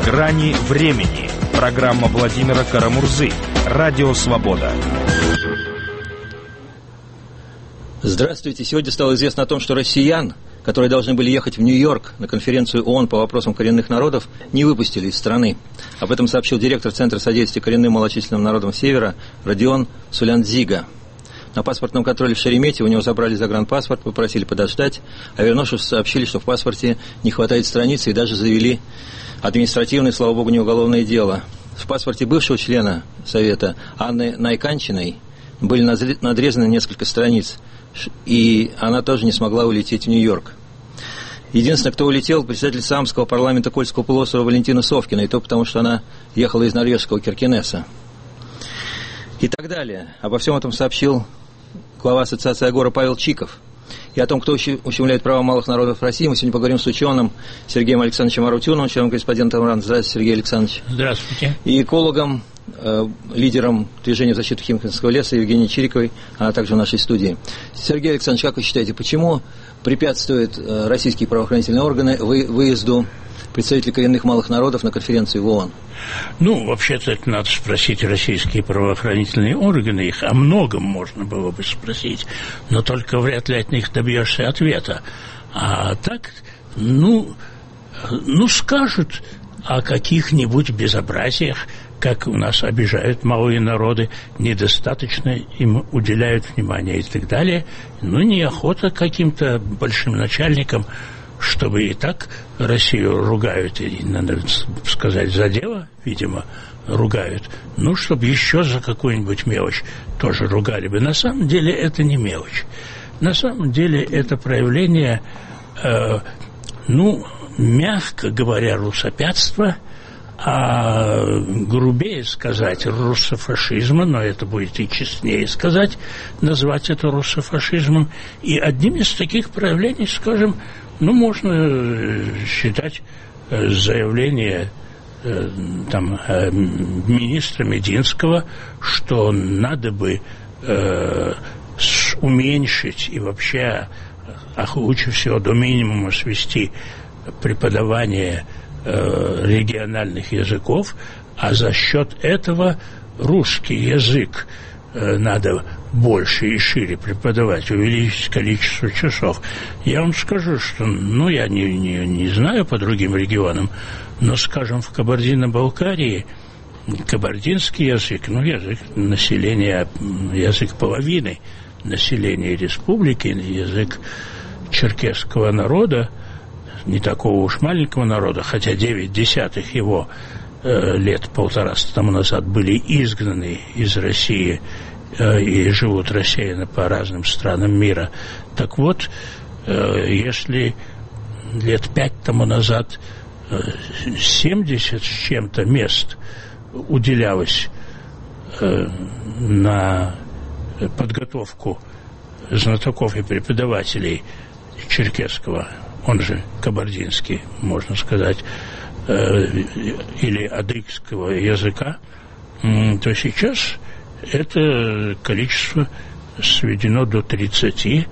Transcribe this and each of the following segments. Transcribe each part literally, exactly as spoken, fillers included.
«Грани времени». Программа Владимира Карамурзы. Радио «Свобода». Здравствуйте. Сегодня стало известно о том, что россиян, которые должны были ехать в Нью-Йорк на конференцию ООН по вопросам коренных народов, не выпустили из страны. Об этом сообщил директор Центра содействия коренным малочисленным народам Севера Родион Сулянцзига. На паспортном контроле в Шереметьево у него забрали загранпаспорт, попросили подождать, а вернувшись, сообщили, что в паспорте не хватает страницы, и даже завели административное, слава богу, не уголовное дело. В паспорте бывшего члена Совета Анны Найканчиной были надрезаны несколько страниц, и она тоже не смогла улететь в Нью-Йорк. Единственное, кто улетел, председатель Саамского парламента Кольского полуострова Валентина Совкина, и то потому, что она ехала из норвежского Киркенеса. И так далее. Обо всем этом сообщил глава Ассоциации Агора Павел Чиков. И о том, кто ущемляет права малых народов России, мы сегодня поговорим с ученым Сергеем Александровичем Арутюновым, членом-корреспондентом РАН. Здравствуйте, Сергей Александрович. Здравствуйте. И экологом, э, лидером движения в защиту Химкинского леса Евгенией Чириковой, она также в нашей студии. Сергей Александрович, как вы считаете, почему препятствуют э, российские правоохранительные органы вы, выезду представителей коренных малых народов на конференцию в ООН? Ну, вообще-то это надо спросить российские правоохранительные органы. Их о многом можно было бы спросить, но только вряд ли от них добьешься ответа. А так, ну, ну скажут о каких-нибудь безобразиях, как у нас обижают малые народы, недостаточно им уделяют внимания и так далее. Ну, неохота каким-то большим начальникам, чтобы и так Россию ругают, и, надо сказать, за дело, видимо, ругают, ну, чтобы еще за какую-нибудь мелочь тоже ругали бы. На самом деле это не мелочь. На самом деле это проявление, э, ну, мягко говоря, русопятства, а грубее сказать руссофашизма, но это будет и честнее сказать, назвать это руссофашизмом. И одним из таких проявлений, скажем, ну, можно считать заявление э, там, э, министра Мединского, что надо бы э, уменьшить и вообще, а лучше всего до минимума свести преподавание э, региональных языков, а за счет этого русский язык э, надо больше и шире преподавать, увеличить количество часов. Я вам скажу, что, ну, я не, не, не знаю по другим регионам, но, скажем, в Кабардино-Балкарии кабардинский язык, ну, язык населения, язык половины населения республики, язык черкесского народа, не такого уж маленького народа, хотя девять десятых его э, лет полтораста тому назад были изгнаны из России и живут рассеянно по разным странам мира. Так вот, если лет пять тому назад семьдесят с чем-то мест уделялось на подготовку знатоков и преподавателей черкесского, он же кабардинский, можно сказать, или адыгского языка, то сейчас это количество сведено до тридцати.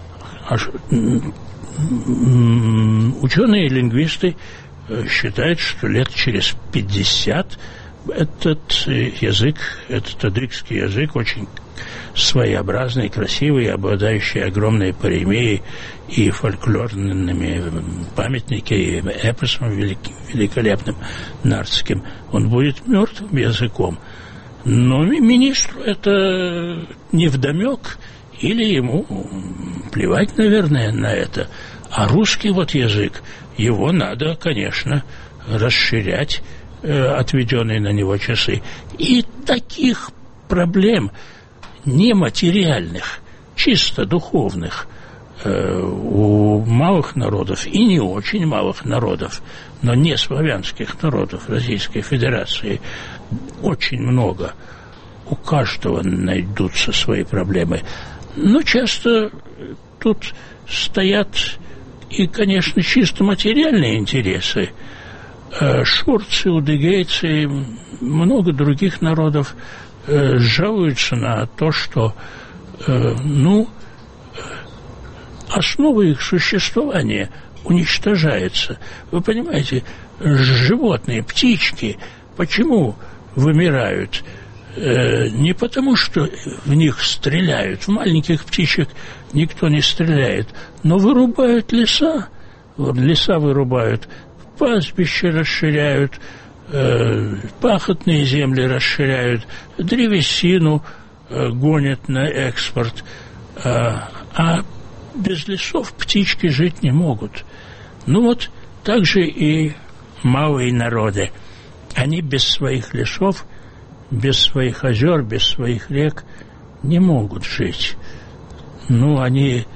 Ученые и лингвисты считают, что лет через пятьдесят этот язык, этот адыгский язык, очень своеобразный, красивый, обладающий огромной паремией и фольклорными памятниками, и эпосом великолепным нардским, он будет мертвым языком. Но министру это невдомек, или ему плевать, наверное, на это. А русский вот язык, его надо, конечно, расширять, э, отведенные на него часы. И таких проблем нематериальных, чисто духовных, э, у малых народов и не очень малых народов, но не славянских народов Российской Федерации очень много. У каждого найдутся свои проблемы. Но часто тут стоят и, конечно, чисто материальные интересы. Шурцы, удыгейцы, много других народов жалуются на то, что, ну, основа их существования уничтожается. Вы понимаете, животные, птички, почему вымирают? Э, не потому, что в них стреляют. В маленьких птичек никто не стреляет. Но вырубают леса. Вот, леса вырубают, пастбища расширяют, э, пахотные земли расширяют, древесину э, гонят на экспорт. Э, а без лесов птички жить не могут. Ну вот, так же и малые народы. Они без своих лесов, без своих озер, без своих рек не могут жить. Ну, они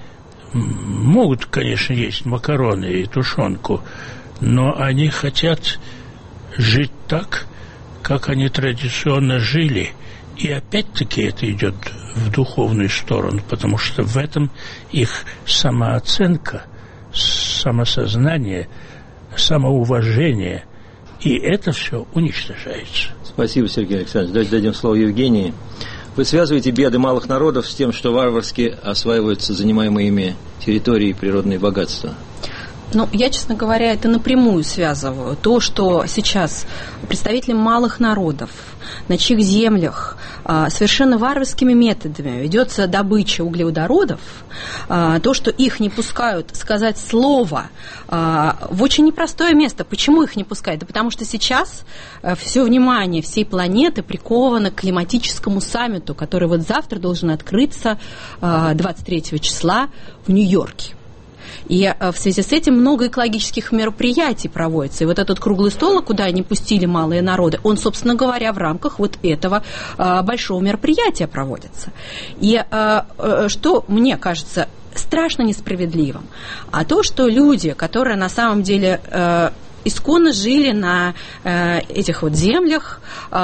могут, конечно, есть макароны и тушенку, но они хотят жить так, как они традиционно жили. И опять-таки это идет в духовную сторону, потому что в этом их самооценка, самосознание, самоуважение, и это все уничтожается. Спасибо, Сергей Александрович. Давайте дадим слово Евгении. Вы связываете беды малых народов с тем, что варварски осваиваются занимаемые ими территории и природные богатства? Ну, я, честно говоря, это напрямую связываю. То, что сейчас представители малых народов, на чьих землях а, совершенно варварскими методами ведется добыча углеводородов, а, то, что их не пускают сказать слово а, в очень непростое место. Почему их не пускают? Да потому что сейчас а, все внимание всей планеты приковано к климатическому саммиту, который вот завтра должен открыться а, двадцать третьего числа в Нью-Йорке. И в связи с этим много экологических мероприятий проводится. И вот этот круглый стол, куда они пустили малые народы, он, собственно говоря, в рамках вот этого а, большого мероприятия проводится. И а, а, что мне кажется страшно несправедливым, а то, что люди, которые на самом деле а, исконно жили на э, этих вот землях,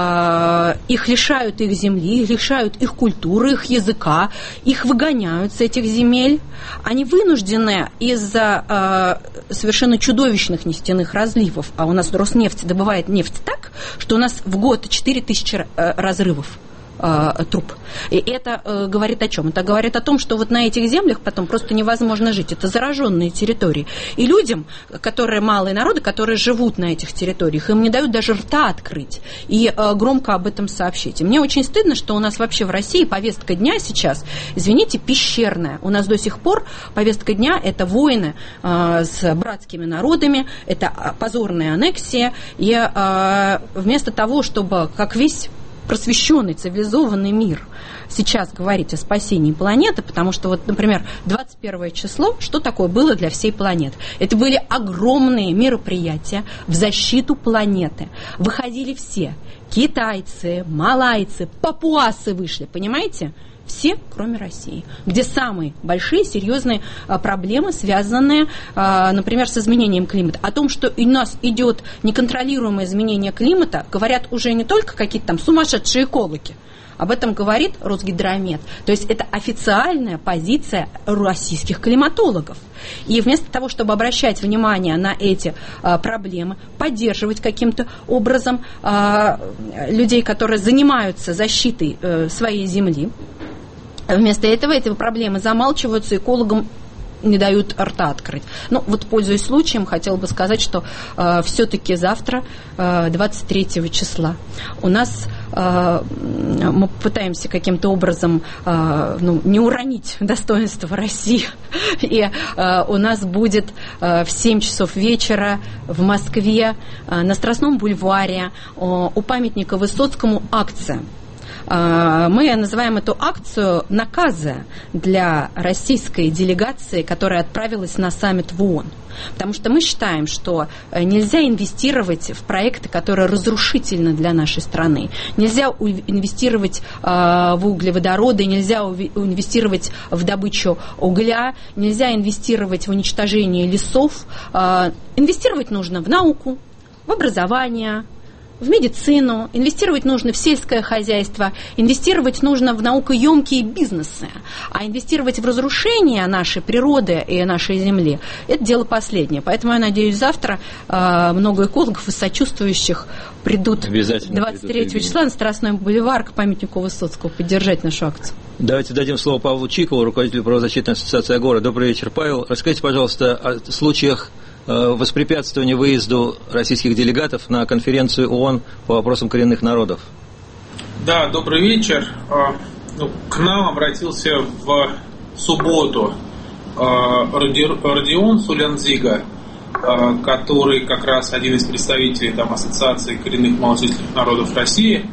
э, их лишают их земли, их лишают их культуры, их языка, их выгоняют с этих земель. Они вынуждены из-за э, совершенно чудовищных нефтяных разливов, а у нас Роснефть добывает нефть так, что у нас в год четыре тысячи э, разрывов труб. И это э, говорит о чем? Это говорит о том, что вот на этих землях потом просто невозможно жить. Это зараженные территории. И людям, которые малые народы, которые живут на этих территориях, им не дают даже рта открыть и э, громко об этом сообщить. И мне очень стыдно, что у нас вообще в России повестка дня сейчас, извините, пещерная. У нас до сих пор повестка дня – это войны э, с братскими народами, это позорная аннексия. И э, вместо того, чтобы, как весь просвещенный, цивилизованный мир сейчас говорить о спасении планеты, потому что, вот, например, двадцать первое число, что такое было для всей планеты? Это были огромные мероприятия в защиту планеты. Выходили все. Китайцы, малайцы, папуасы вышли, понимаете? Все, кроме России, где самые большие, серьезные а, проблемы, связанные, а, например, с изменением климата. О том, что у нас идет неконтролируемое изменение климата, говорят уже не только какие-то там сумасшедшие экологи. Об этом говорит Росгидромет. То есть это официальная позиция российских климатологов. И вместо того, чтобы обращать внимание на эти а, проблемы, поддерживать каким-то образом а, людей, которые занимаются защитой а, своей земли, вместо этого эти проблемы замалчиваются, экологам не дают рта открыть. Ну, вот, пользуясь случаем, хотела бы сказать, что э, все-таки завтра, э, двадцать третьего числа, у нас э, мы пытаемся каким-то образом э, ну, не уронить достоинство России. И э, у нас будет э, в семь часов вечера в Москве э, на Страстном бульваре э, у памятника Высоцкому акция. Мы называем эту акцию наказа для российской делегации, которая отправилась на саммит в ООН. Потому что мы считаем, что нельзя инвестировать в проекты, которые разрушительны для нашей страны. Нельзя инвестировать в углеводороды, нельзя инвестировать в добычу угля, нельзя инвестировать в уничтожение лесов. Инвестировать нужно в науку, в образование, в медицину, инвестировать нужно в сельское хозяйство, инвестировать нужно в наукоемкие бизнесы, а инвестировать в разрушение нашей природы и нашей земли – это дело последнее. Поэтому я надеюсь, завтра э, много экологов и сочувствующих придут двадцать третьего числа на Страстной бульвар к памятнику Высоцкого поддержать нашу акцию. Давайте дадим слово Павлу Чикову, руководителю правозащитной ассоциации «Агора». Добрый вечер, Павел. Расскажите, пожалуйста, о случаях воспрепятствования выезду российских делегатов на конференцию ООН по вопросам коренных народов. Да, добрый вечер. К нам обратился в субботу Родион Сулянзига, который как раз один из представителей там, Ассоциации коренных малочисленных народов России.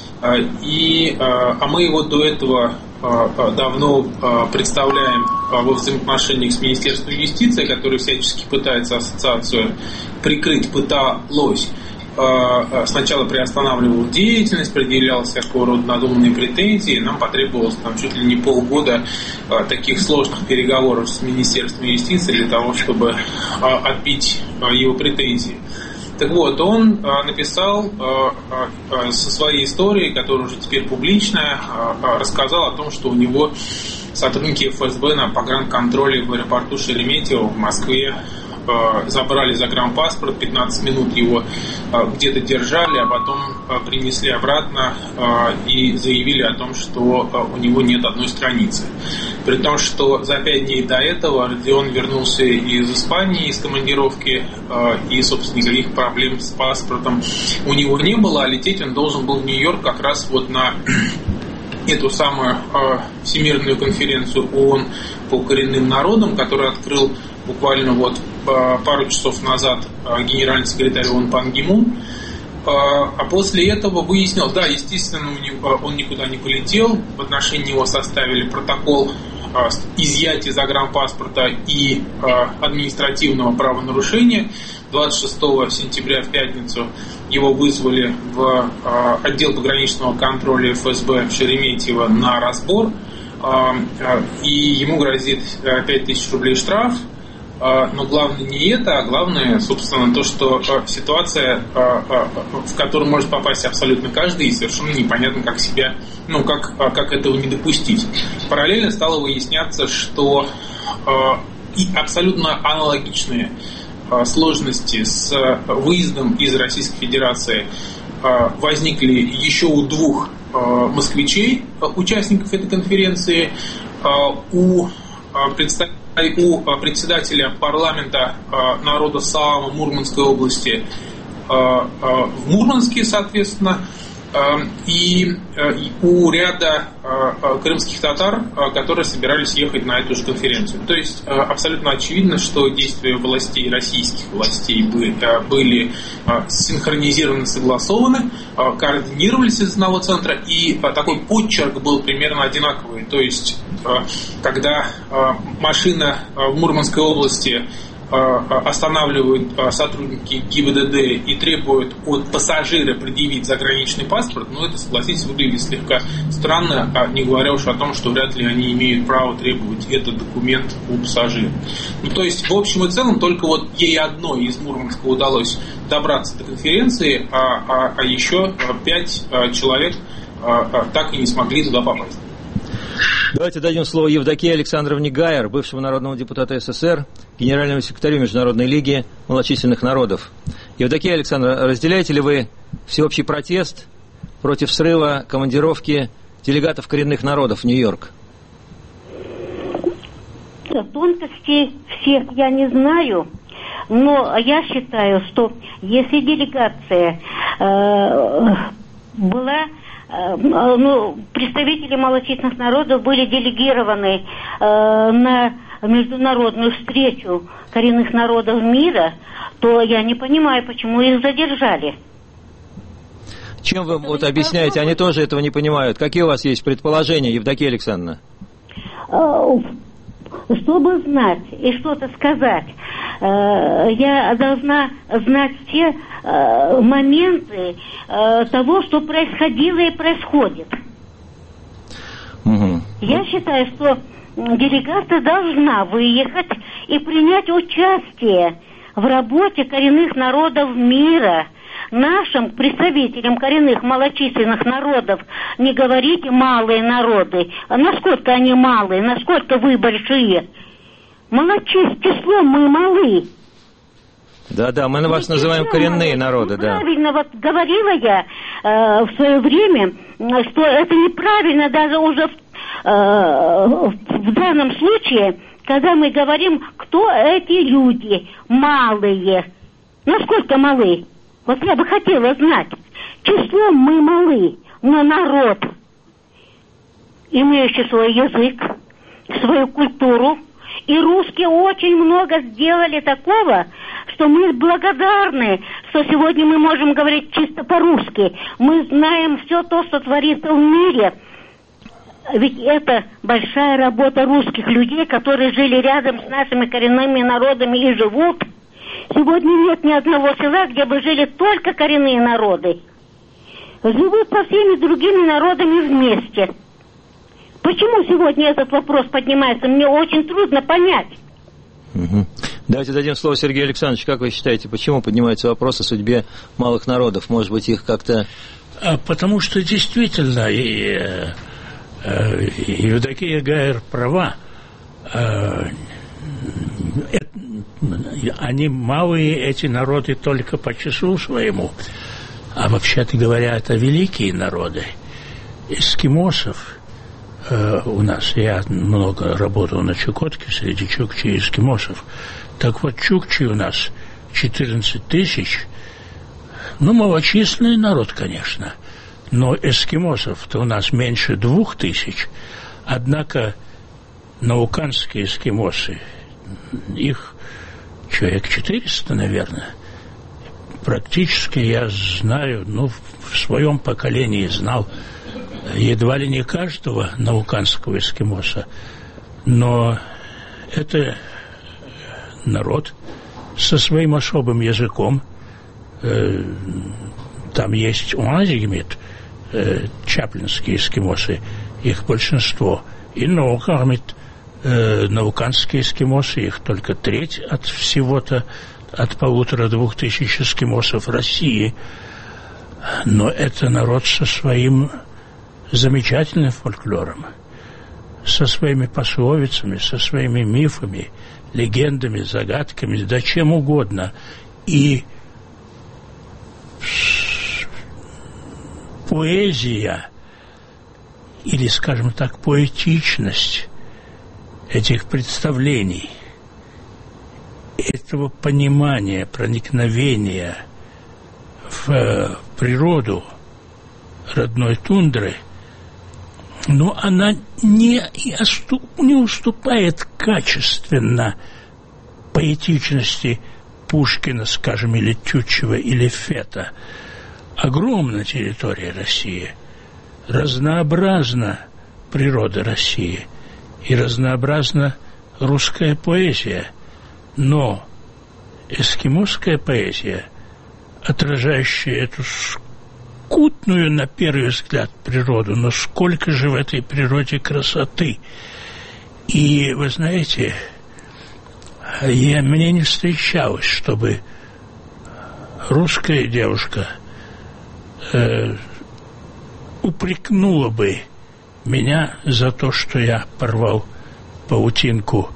И, а мы его до этого давно представляем во взаимоотношениях с Министерством юстиции, которое всячески пытается ассоциацию прикрыть, пыталось. Сначала приостанавливал деятельность, предъявлял всякого рода надуманные претензии. Нам потребовалось там, чуть ли не полгода таких сложных переговоров с Министерством юстиции для того, чтобы отбить его претензии. Так вот, он написал со своей историей, которая уже теперь публичная, рассказал о том, что у него сотрудники эф эс бэ на погранконтроле в аэропорту Шереметьево в Москве забрали загранпаспорт, пятнадцать минут его где-то держали, а потом принесли обратно и заявили о том, что у него нет одной страницы. При том, что за пять дней до этого Родион вернулся из Испании, из командировки, и, собственно, никаких проблем с паспортом у него не было, а лететь он должен был в Нью-Йорк как раз вот на эту самую Всемирную конференцию ООН по коренным народам, которую открыл буквально вот пару часов назад генеральный секретарь ООН Пан Ги Мун. А после этого выяснилось, да, естественно, у него, он никуда не полетел, в отношении него составили протокол изъятия загранпаспорта и административного правонарушения. двадцать шестого сентября в пятницу его вызвали в отдел пограничного контроля эф эс бэ в Шереметьево на разбор, и ему грозит пять тысяч рублей штраф. Но главное не это, а главное, собственно, то, что ситуация, в которую может попасть абсолютно каждый, и совершенно непонятно, как себя, ну, как, как этого не допустить. Параллельно стало выясняться, что и абсолютно аналогичные сложности с выездом из Российской Федерации возникли еще у двух москвичей, участников этой конференции, у представителей у председателя парламента народа Саама Мурманской области в Мурманске, соответственно, и у ряда крымских татар, которые собирались ехать на эту же конференцию. То есть абсолютно очевидно, что действия властей, российских властей были синхронизированы, согласованы, координировались из одного центра, и такой подчерк был примерно одинаковый. То есть когда машина в Мурманской области останавливают сотрудники ГИ бэ дэ дэ и требуют от пассажира предъявить заграничный паспорт, ну это, согласитесь, выглядит слегка странно, а не говоря уж о том, что вряд ли они имеют право требовать этот документ у пассажира. Ну то есть в общем и целом только вот ей одной из Мурманска удалось добраться до конференции, а, а, а еще пять человек так и не смогли туда попасть. Давайте дадим слово Евдокии Александровне Гайер, бывшему народному депутату эс эс эс эр, генеральному секретарю Международной лиги малочисленных народов. Евдокия Александровна, разделяете ли вы всеобщий протест против срыва командировки делегатов коренных народов в Нью-Йорк? Тонкостей всех я не знаю, но я считаю, что если делегация э, была... Ну, представители малочисленных народов были делегированы э, на международную встречу коренных народов мира, то я не понимаю, почему их задержали. Чем вы вот объясняете? Они тоже этого не понимают. Какие у вас есть предположения, Евдокия Александровна? Чтобы знать и что-то сказать, я должна знать все моменты того, что происходило и происходит. Угу. Я считаю, что делегация должна выехать и принять участие в работе коренных народов мира. Нашим представителям коренных малочисленных народов не говорите малые народы. А насколько они малые, насколько вы большие? Малочис, числом мы малы. Да-да, мы на вас и называем коренные малы. народы, ну, да. Правильно, вот говорила я э, в свое время, что это неправильно даже уже в, э, в данном случае, когда мы говорим, кто эти люди малые. Насколько малы? Вот я бы хотела знать. Числом мы малы, но народ, имеющий свой язык, свою культуру. И русские очень много сделали такого, что мы благодарны, что сегодня мы можем говорить чисто по-русски. Мы знаем все то, что творится в мире. Ведь это большая работа русских людей, которые жили рядом с нашими коренными народами и живут. Сегодня нет ни одного села, где бы жили только коренные народы. Живут со всеми другими народами вместе. Почему сегодня этот вопрос поднимается? Мне очень трудно понять. Угу. Давайте дадим слово Сергею Александровичу. Как вы считаете, почему поднимается вопрос о судьбе малых народов? Может быть, их как-то... Потому что действительно и, и Евдокия Гайер права. Они малые, эти народы, только по числу своему. А вообще-то говоря, это великие народы. Эскимосов э, у нас, я много работал на Чукотке среди чукчи и эскимосов. Так вот, чукчи у нас четырнадцать тысяч. Ну, малочисленный народ, конечно. Но эскимосов-то у нас меньше двух тысяч. Однако науканские эскимосы, их человек четыреста, наверное. Практически я знаю, ну, в своем поколении знал едва ли не каждого науканского эскимоса. Но это народ со своим особым языком. Там есть уазигмит, чаплинские эскимосы, их большинство. И наукамит, науканские эскимосы, их только треть от всего-то, от полутора-двух тысяч эскимосов России. Но это народ со своим замечательным фольклором, со своими пословицами, со своими мифами, легендами, загадками, да чем угодно. И поэзия, или, скажем так, поэтичность этих представлений, этого понимания, проникновения в природу родной тундры, но она не, не уступает качественно поэтичности Пушкина, скажем, или Тютчева, или Фета. Огромна территория России, разнообразна природа России и разнообразна русская поэзия. Но эскимосская поэзия, отражающая эту скудную, на первый взгляд, природу, но сколько же в этой природе красоты. И, вы знаете, я, мне не встречалось, чтобы русская девушка э, упрекнула бы меня за то, что я порвал паутинку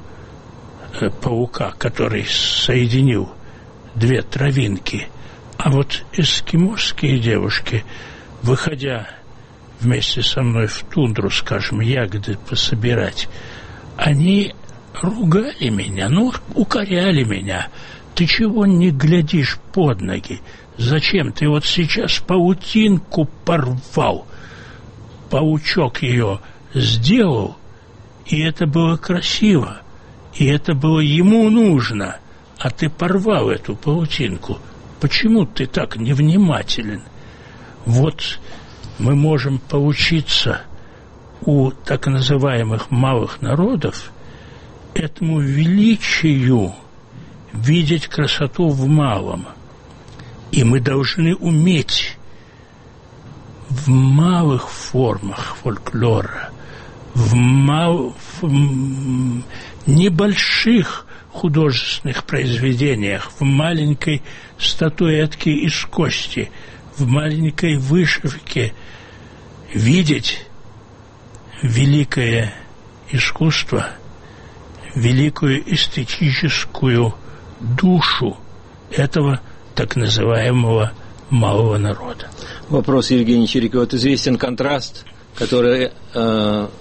паука, который соединил две травинки. А вот эскимосские девушки, выходя вместе со мной в тундру, скажем, ягоды пособирать, они ругали меня, ну, укоряли меня. Ты чего не глядишь под ноги? Зачем ты вот сейчас паутинку порвал? Паучок ее сделал, и это было красиво. И это было ему нужно, а ты порвал эту паутинку. Почему ты так невнимателен? Вот мы можем поучиться у так называемых малых народов этому величию видеть красоту в малом. И мы должны уметь в малых формах фольклора, в, мал... в небольших художественных произведениях, в маленькой статуэтке из кости, в маленькой вышивке видеть великое искусство, великую эстетическую душу этого так называемого малого народа. Вопрос Евгения Чирикова. Вот известен контраст, который э,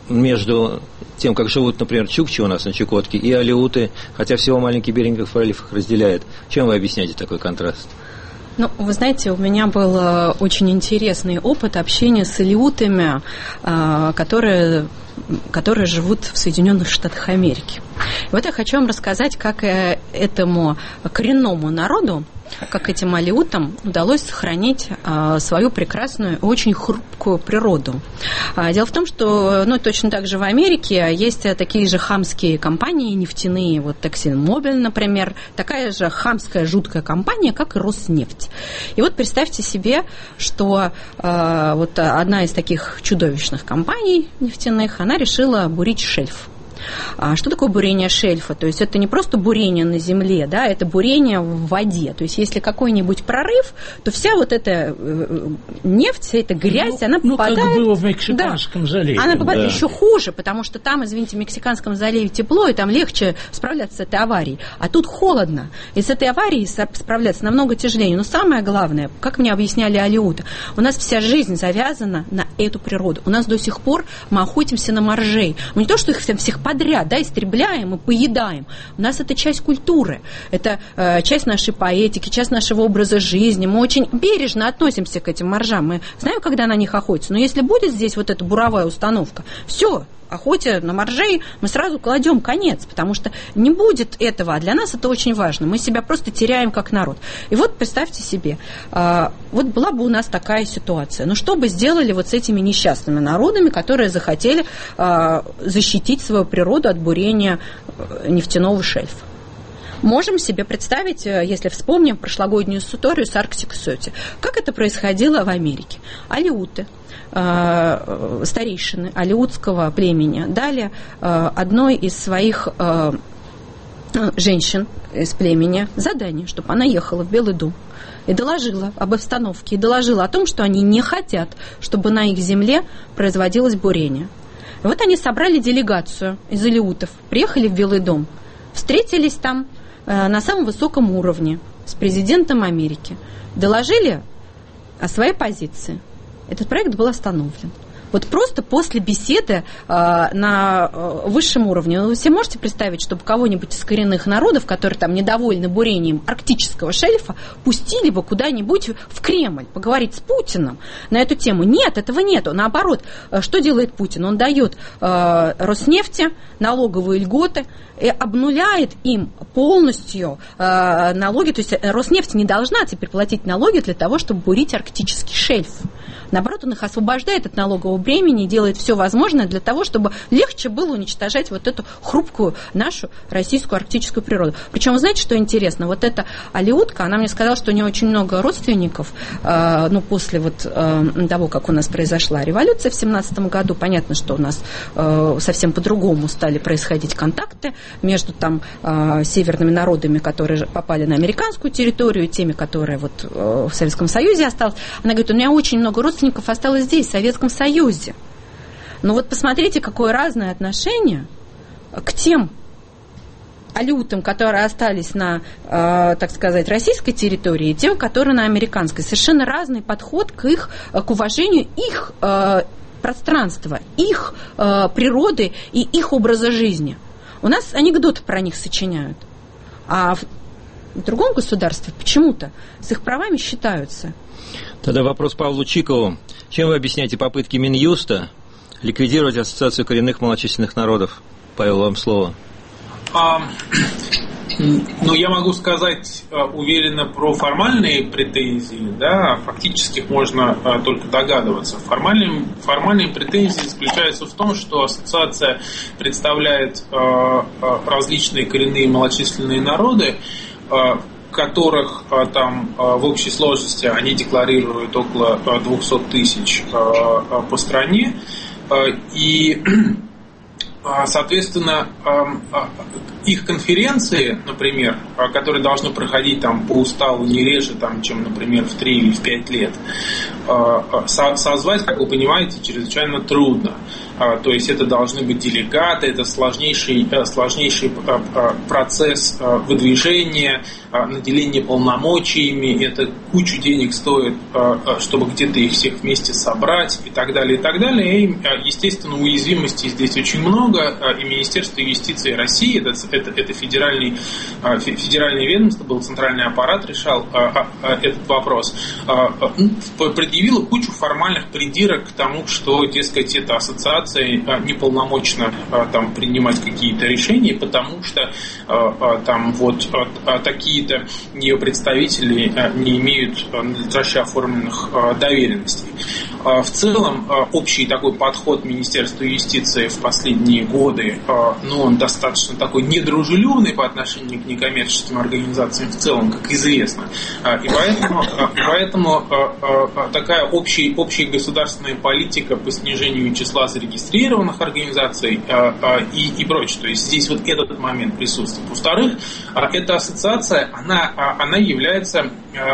между тем, как живут, например, чукчи у нас на Чукотке, и алеуты, хотя всего маленький Берингов пролив их разделяет. Чем вы объясняете такой контраст? Ну, вы знаете, у меня был очень интересный опыт общения с алеутами, которые, которые живут в Соединенных Штатах Америки. И вот я хочу вам рассказать, как этому коренному народу, как этим алеутам удалось сохранить а, свою прекрасную, очень хрупкую природу. А, дело в том, что ну, точно так же в Америке есть такие же хамские компании нефтяные, вот ExxonMobil, например, такая же хамская, жуткая компания, как и Роснефть. И вот представьте себе, что а, вот одна из таких чудовищных компаний нефтяных, она решила бурить шельф. А что такое бурение шельфа? То есть это не просто бурение на земле, да, это бурение в воде. То есть если какой-нибудь прорыв, то вся вот эта нефть, вся эта грязь, ну, она ну, попадает... Ну, как было в Мексиканском да, заливе. она попадает да. еще хуже, потому что там, извините, в Мексиканском заливе тепло, и там легче справляться с этой аварией. А тут холодно, и с этой аварией справляться намного тяжелее. Но самое главное, как мне объясняли алеуты, у нас вся жизнь завязана на эту природу. У нас до сих пор мы охотимся на моржей. Мы не то, что их всем всех подряд, да, истребляем и поедаем. У нас это часть культуры, это э, часть нашей поэтики, часть нашего образа жизни. Мы очень бережно относимся к этим моржам. Мы знаем, когда на них охотятся. Но если будет здесь вот эта буровая установка, все, охоте на моржей мы сразу кладем конец, потому что не будет этого, а для нас это очень важно. Мы себя просто теряем как народ. И вот представьте себе, э, вот была бы у нас такая ситуация. Ну что бы сделали вот с этими несчастными народами, которые захотели э, защитить свою природу от бурения нефтяного шельфа? Можем себе представить, если вспомним прошлогоднюю историю с Арктик Сати, как это происходило в Америке. Алеуты, э, старейшины алеутского племени дали э, одной из своих э, женщин из племени задание, чтобы она ехала в Белый дом и доложила об обстановке, и доложила о том, что они не хотят, чтобы на их земле производилось бурение. И вот они собрали делегацию из алеутов, приехали в Белый дом, встретились там э, на самом высоком уровне с президентом Америки, доложили о своей позиции. Этот проект был остановлен. Вот просто после беседы э, на э, высшем уровне. Вы все можете представить, чтобы кого-нибудь из коренных народов, которые там недовольны бурением арктического шельфа, пустили бы куда-нибудь в Кремль поговорить с Путиным на эту тему? Нет, этого нету. Наоборот, что делает Путин? Он дает э, Роснефти налоговые льготы и обнуляет им полностью э, налоги. То есть Роснефть не должна теперь платить налоги для того, чтобы бурить арктический шельф. Наоборот, он их освобождает от налогового бремени и делает все возможное для того, чтобы легче было уничтожать вот эту хрупкую нашу российскую арктическую природу. Причем, вы знаете, что интересно? Вот эта алеутка, она мне сказала, что у нее очень много родственников, э, ну, после вот э, того, как у нас произошла революция в семнадцатом году, понятно, что у нас э, совсем по-другому стали происходить контакты между там э, северными народами, которые попали на американскую территорию, и теми, которые вот э, в Советском Союзе осталось. Она говорит, у меня очень много родственников осталось здесь, в Советском Союзе. Но вот посмотрите, какое разное отношение к тем алеутам, которые остались на, э, так сказать, российской территории, и тем, которые на американской. Совершенно разный подход к их, к уважению их э, пространства, их э, природы и их образа жизни. У нас анекдоты про них сочиняют, а в, в другом государстве почему-то с их правами считаются. Тогда вопрос Павлу Чикову. Чем вы объясняете попытки Минюста ликвидировать Ассоциацию коренных малочисленных народов? Павел, вам слово. А, ну, я могу сказать уверенно про формальные претензии, да, фактических можно а, только догадываться. Формальные, формальные претензии заключаются в том, что ассоциация представляет а, а, различные коренные малочисленные народы, а, которых там в общей сложности они декларируют около двухсот тысяч по стране. И Соответственно, их конференции, например, которые должны проходить там по уставу не реже, там, чем, например, в три или в пять лет, созвать, как вы понимаете, чрезвычайно трудно. То есть это должны быть делегаты, это сложнейший, сложнейший процесс выдвижения, наделения полномочиями, это кучу денег стоит, чтобы где-то их всех вместе собрать и так далее, и так далее. И, естественно, уязвимостей здесь очень много, и Министерство юстиции России, это, это, это федеральный, федеральное ведомство, был центральный аппарат, решал этот вопрос, предъявило кучу формальных придирок к тому, что, дескать, эта ассоциация неполномочна там принимать какие-то решения, потому что там вот такие-то ее представители не имеют надлежаще оформленных доверенностей. В целом, общий такой подход Министерства юстиции в последние годы, ну, он достаточно такой недружелюбный по отношению к некоммерческим организациям в целом, как известно. И поэтому, и поэтому такая общая, общая государственная политика по снижению числа зарегистрированных организаций и, и прочее. То есть здесь вот этот момент присутствует. Во-вторых, эта ассоциация, она, она является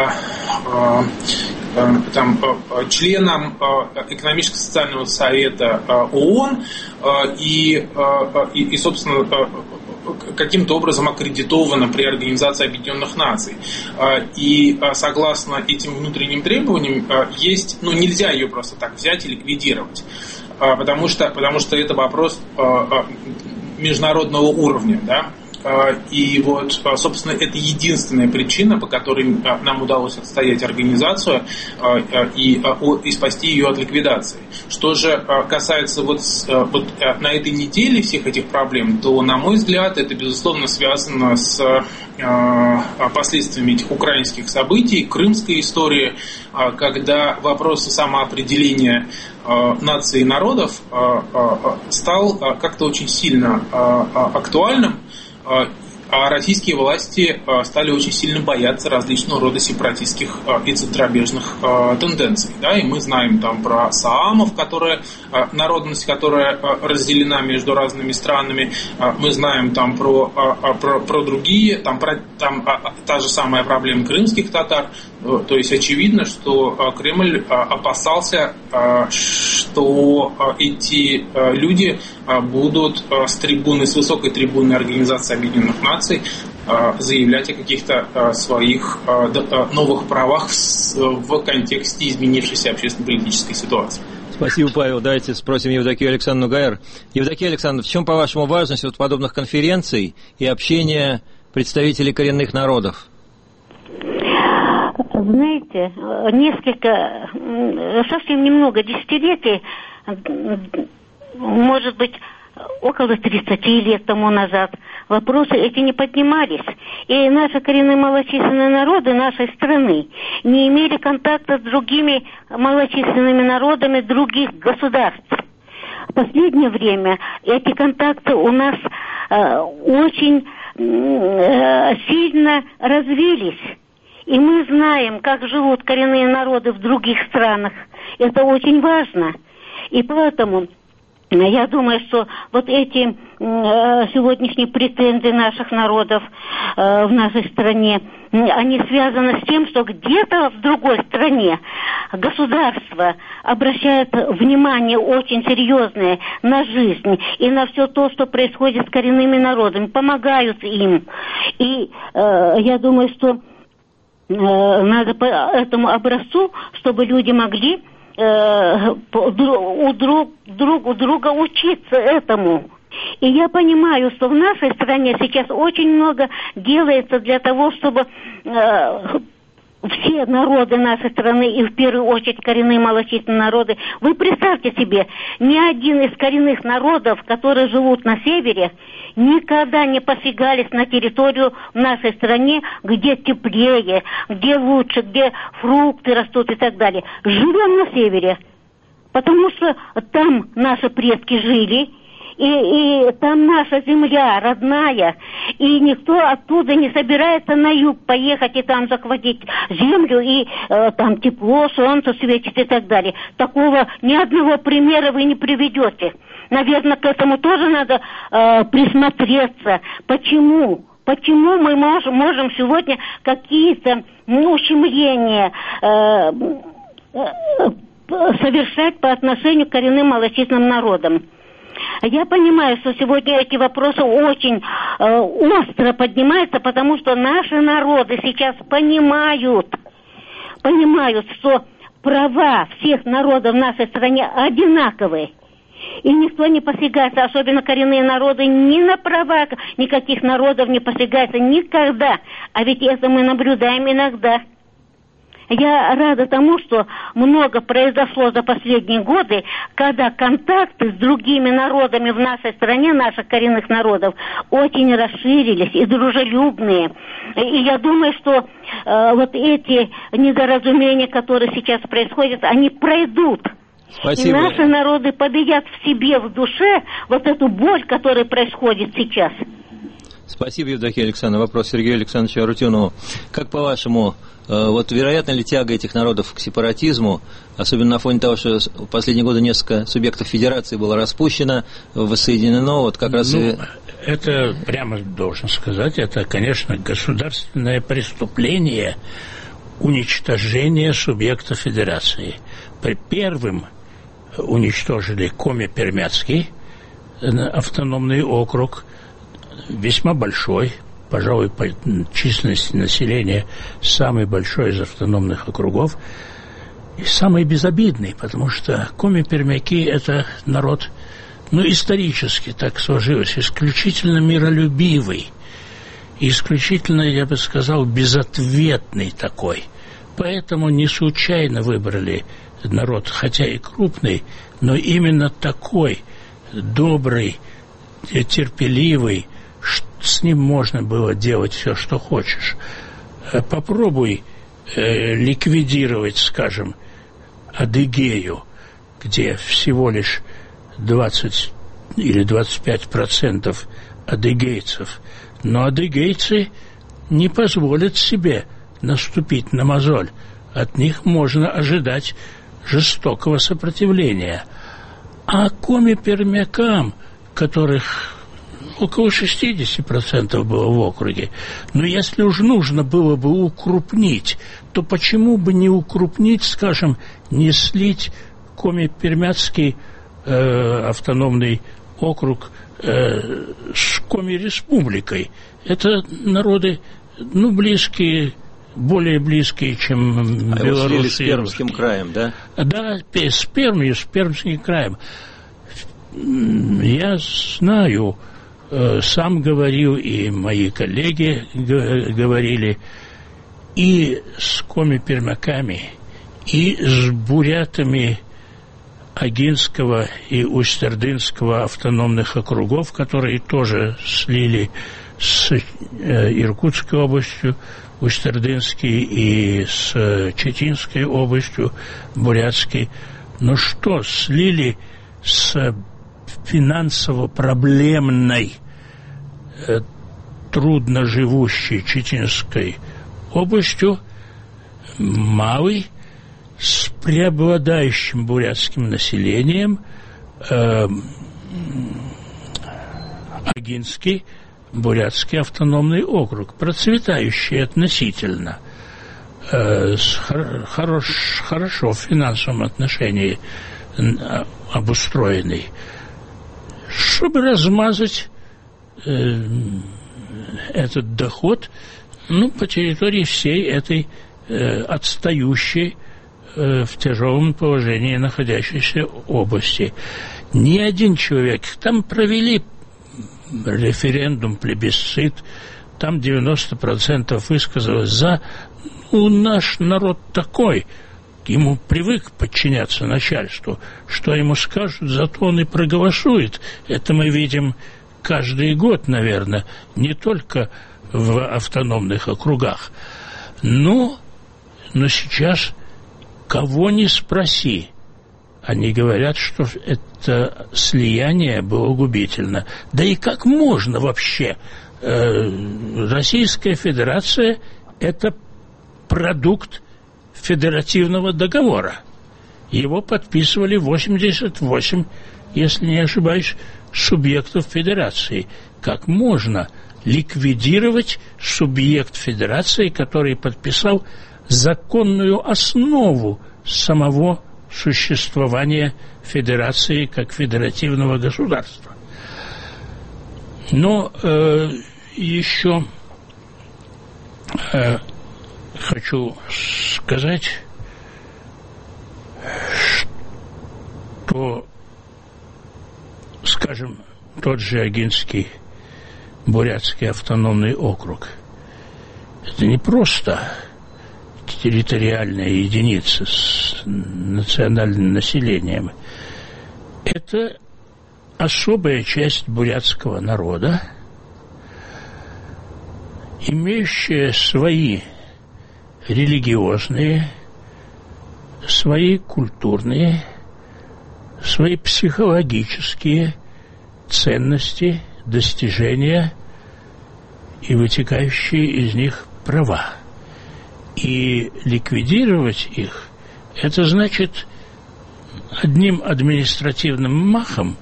там, членом экономическо-социального совета ООН и, и, и, собственно, каким-то образом аккредитована при Организации Объединенных Наций. И согласно этим внутренним требованиям есть, ну, нельзя ее просто так взять и ликвидировать, потому что, потому что это вопрос международного уровня, да. И вот, собственно, это единственная причина, по которой нам удалось отстоять организацию и, и спасти ее от ликвидации. Что же касается вот, вот на этой неделе всех этих проблем, то, на мой взгляд, это, безусловно, связано с последствиями этих украинских событий, крымской истории, когда вопрос самоопределения наций и народов стал как-то очень сильно актуальным. А российские власти стали очень сильно бояться различного рода сепаратистских и центробежных тенденций. Да? И мы знаем там про саамов, которые, народность, которая разделена между разными странами. Мы знаем там про, про, про другие, там, про, там та же самая проблема крымских татар. То есть очевидно, что Кремль опасался, что эти люди будут с трибуны, с высокой трибуны Организации Объединенных Наций заявлять о каких-то своих новых правах в контексте изменившейся общественно-политической ситуации. Спасибо, Павел. Давайте спросим Евдокию Александровну Гайер. Евдокия Александровна, в чем, по-вашему, важность вот подобных конференций и общения представителей коренных народов? Знаете, несколько, совсем немного десятилетий, может быть, около тридцати лет тому назад, вопросы эти не поднимались. И наши коренные малочисленные народы нашей страны не имели контакта с другими малочисленными народами других государств. В последнее время эти контакты у нас э, очень э, сильно развились. И мы знаем, как живут коренные народы в других странах. Это очень важно. И поэтому я думаю, что вот эти э, сегодняшние претензии наших народов э, в нашей стране, они связаны с тем, что где-то в другой стране государство обращает внимание очень серьезное на жизнь и на все то, что происходит с коренными народами, помогают им. И э, я думаю, что надо по этому образцу, чтобы люди могли э, у друг, друг у друга учиться этому. И я понимаю, что в нашей стране сейчас очень много делается для того, чтобы э, все народы нашей страны, и в первую очередь коренные малочисленные народы, вы представьте себе, ни один из коренных народов, которые живут на севере, никогда не посягались на территорию в нашей стране, где теплее, где лучше, где фрукты растут и так далее. Живем на севере, потому что там наши предки жили, и, и там наша земля родная, и никто оттуда не собирается на юг поехать и там захватить землю, и э, там тепло, солнце светит и так далее. Такого ни одного примера вы не приведете. Наверное, к этому тоже надо э, присмотреться. Почему? Почему мы можем, можем сегодня какие-то ну, ущемления э, э, совершать по отношению к коренным малочисленным народам? Я понимаю, что сегодня эти вопросы очень э, остро поднимаются, потому что наши народы сейчас понимают, понимают, что права всех народов в нашей стране одинаковые. И никто не посягается, особенно коренные народы, ни на права никаких народов не посягается никогда. А ведь это мы наблюдаем иногда. Я рада тому, что много произошло за последние годы, когда контакты с другими народами в нашей стране, наших коренных народов, очень расширились и дружелюбные. И я думаю, что э, вот эти недоразумения, которые сейчас происходят, они пройдут. Спасибо. И наши народы победят в себе, в душе, вот эту боль, которая происходит сейчас. Спасибо, Евдокия Александровна. Вопрос Сергею Александровичу Арутюнову. Как по-вашему, вот вероятно ли тяга этих народов к сепаратизму, особенно на фоне того, что в последние годы несколько субъектов федерации было распущено, воссоединено, вот как раз... Ну, и... это, прямо должен сказать, это, конечно, государственное преступление уничтожения субъекта федерации. При первым уничтожили Коми-Пермяцкий автономный округ, весьма большой, пожалуй, по численности населения самый большой из автономных округов и самый безобидный, потому что коми-пермяки – это народ, ну, исторически так сложилось, исключительно миролюбивый, исключительно, я бы сказал, безответный такой. Поэтому не случайно выбрали народ, хотя и крупный, но именно такой добрый, терпеливый, с ним можно было делать все, что хочешь. Попробуй э, ликвидировать, скажем, Адыгею, где всего лишь двадцать или двадцать пять процентов адыгейцев, но адыгейцы не позволят себе наступить на мозоль. От них можно ожидать жестокого сопротивления. А коми-пермякам, которых около шестьдесят процентов было в округе, но если уж нужно было бы укрупнить, то почему бы не укрупнить, скажем, не слить коми-пермяцкий э, автономный округ э, с коми-республикой? Это народы, ну, близкие, более близкие, чем а белорусы. С Пермским краем, да? Да, с Пермью, с Пермским краем. Я знаю, сам говорил, и мои коллеги говорили, и с коми-пермяками, и с бурятами Агинского и Усть-Ордынского автономных округов, которые тоже слили с Иркутской областью, Усть-Ордынский, и с Читинской областью, Бурятской. Ну что, слили с финансово-проблемной, э, трудно живущей Читинской областью, малый, с преобладающим бурятским населением, э, Агинский, бурятский автономный округ, процветающий относительно, э, с хор- хорош, хорошо в финансовом отношении э, обустроенный. Чтобы размазать э, этот доход, ну, по территории всей этой э, отстающей э, в тяжелом положении находящейся области. Ни один человек, там провели референдум, плебисцит, там девяносто процентов высказалось за, ну, наш народ такой, ему привык подчиняться начальству, что ему скажут, зато он и проголосует. Это мы видим каждый год, наверное, не только в автономных округах. Но, но сейчас, кого ни спроси, Они говорят, что это слияние было губительно. Да и как можно вообще? Российская Федерация – это продукт федеративного договора. Его подписывали восемьдесят восемь, если не ошибаюсь, субъектов Федерации. Как можно ликвидировать субъект Федерации, который подписал законную основу самого существования Федерации как федеративного государства? Но э, еще э, хочу сказать, что, скажем, тот же Агинский Бурятский автономный округ – это не просто территориальная единица с национальным населением. Это особая часть бурятского народа, имеющая свои религиозные, свои культурные, свои психологические ценности, достижения и вытекающие из них права. И ликвидировать их – это значит одним административным махом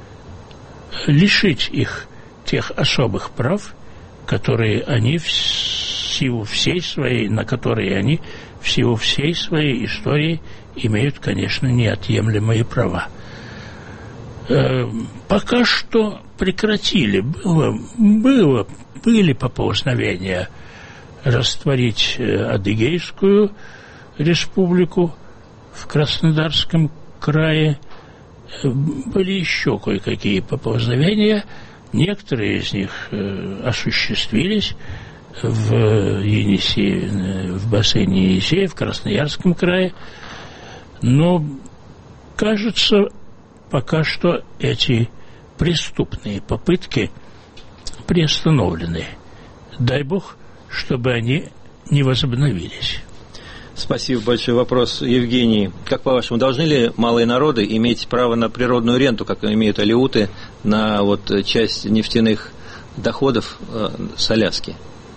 лишить их тех особых прав, которые они в силу всей своей, на которые они в силу всей своей истории имеют, конечно, неотъемлемые права. Э, пока что прекратили, было, было, были поползновения растворить Адыгейскую республику в Краснодарском крае. Были еще кое-какие поползновения. Некоторые из них осуществились в Енисее, в бассейне Енисея, в Красноярском крае. Но, кажется, пока что эти преступные попытки приостановлены. Дай Бог, чтобы они не возобновились. Спасибо. Большой вопрос, Евгений. Как по-вашему, должны ли малые народы иметь право на природную ренту, как имеют алеуты, на вот часть нефтяных доходов э, с Аляски?